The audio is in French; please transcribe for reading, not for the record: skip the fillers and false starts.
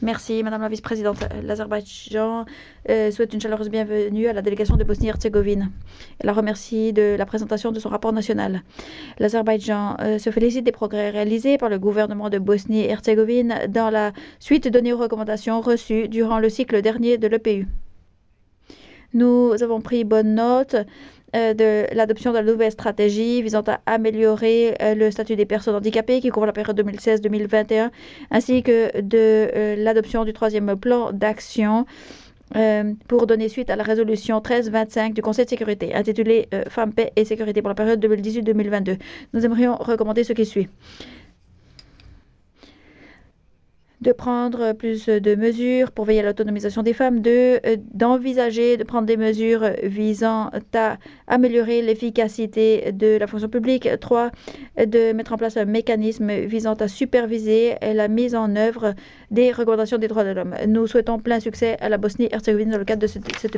Merci, Madame la Vice-présidente. L'Azerbaïdjan souhaite une chaleureuse bienvenue à la délégation de Bosnie-Herzégovine. Elle la remercie de la présentation de son rapport national. L'Azerbaïdjan se félicite des progrès réalisés par le gouvernement de Bosnie-Herzégovine dans la suite donnée aux recommandations reçues durant le cycle dernier de l'EPU. Nous avons pris bonne note de l'adoption de la nouvelle stratégie visant à améliorer le statut des personnes handicapées qui couvre la période 2016-2021, ainsi que de l'adoption du troisième plan d'action pour donner suite à la résolution 1325 du Conseil de sécurité, intitulée Femmes, paix et sécurité pour la période 2018-2022. Nous aimerions recommander ce qui suit. De prendre plus de mesures pour veiller à l'autonomisation des femmes, d'envisager de prendre des mesures visant à améliorer l'efficacité de la fonction publique, 3, de mettre en place un mécanisme visant à superviser la mise en œuvre des recommandations des droits de l'homme. Nous souhaitons plein succès à la Bosnie-Herzégovine dans le cadre de cette